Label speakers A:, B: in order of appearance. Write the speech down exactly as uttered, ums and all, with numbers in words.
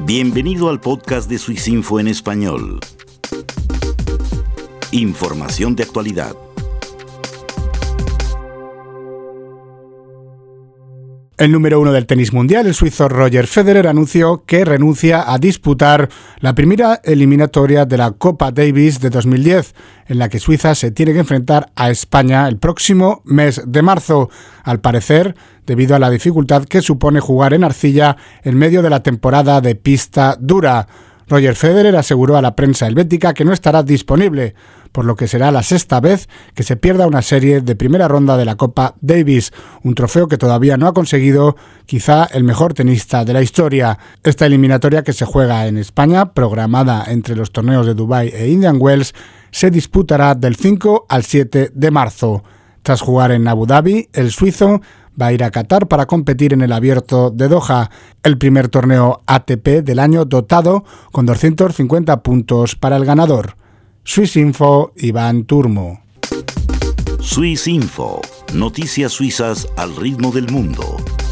A: Bienvenido al podcast de Swissinfo en español. Información de actualidad.
B: El número uno del tenis mundial, el suizo Roger Federer, anunció que renuncia a disputar la primera eliminatoria de la Copa Davis de dos mil diez, en la que Suiza se tiene que enfrentar a España el próximo mes de marzo, al parecer debido a la dificultad que supone jugar en arcilla en medio de la temporada de pista dura. Roger Federer aseguró a la prensa helvética que no estará disponible, por lo que será la sexta vez que se pierda una serie de primera ronda de la Copa Davis, un trofeo que todavía no ha conseguido quizá el mejor tenista de la historia. Esta eliminatoria, que se juega en España, programada entre los torneos de Dubái e Indian Wells, se disputará del cinco al siete de marzo. Tras jugar en Abu Dhabi, el suizo va a ir a Qatar para competir en el Abierto de Doha, el primer torneo A T P del año dotado con doscientos cincuenta puntos para el ganador. Swissinfo, Iván Turmo.
A: Swissinfo, noticias suizas al ritmo del mundo.